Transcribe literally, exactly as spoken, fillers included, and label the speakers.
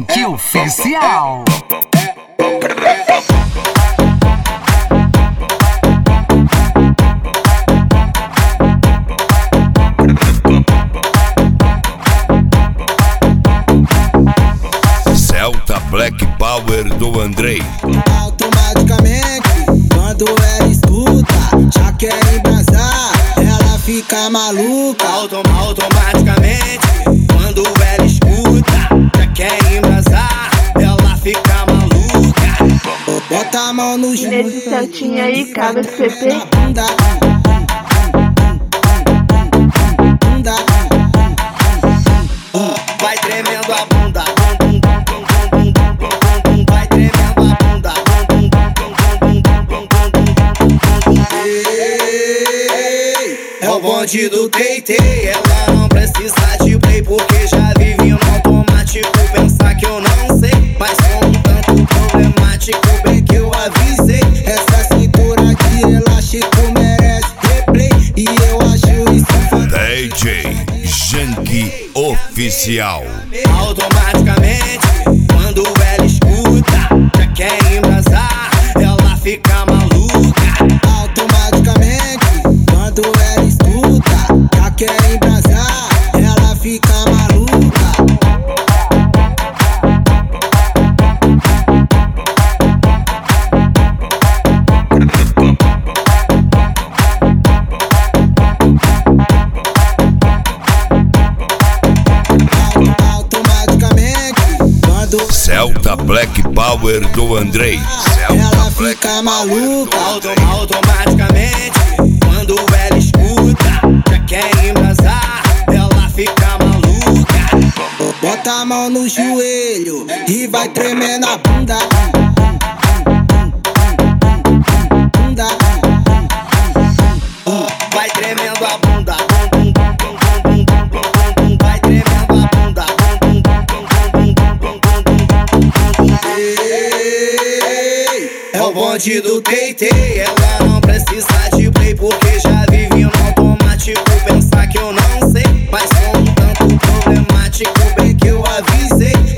Speaker 1: Janky Oficial.
Speaker 2: Celta Black Power do Andrei.
Speaker 3: Automaticamente, quando ela escuta, já quer embrasar, ela fica maluca. Autom automaticamente, quando ela escuta, já quer embrasar, ela fica maluca. Bota a mão no joelho,
Speaker 4: Nesse Celtinha aí, cabe esse P P.
Speaker 3: Vai tremendo a bunda, vai tremendo a bunda. É o bonde do T T, ela não precisa de play porque já vive no automático. Pensar que eu não sei, mas sou um tanto problemático, bem que eu avisei. Essa cintura de elástico merece replay e eu acho isso fantástico.
Speaker 2: D J Janky Oficial.
Speaker 3: Automaticamente, quando ela escuta, já quer embrasar, ela fica maluca. Automaticamente, quando ela escuta, já quer embrasar, ela fica maluca.
Speaker 2: Celta Black Power do Andrei.
Speaker 3: Ela fica maluca. Autom automaticamente, quando ela escuta, já quer embrasar, ela fica maluca. Bota a mão no joelho e vai tremendo a bunda. Bunda. Vai tremendo a bunda. Vai tremendo a bunda. É o bonde do T T, ela não precisa de play porque já vive no automático. Pensar que eu não sei, mas sou um tanto problemático, bem que eu avisei.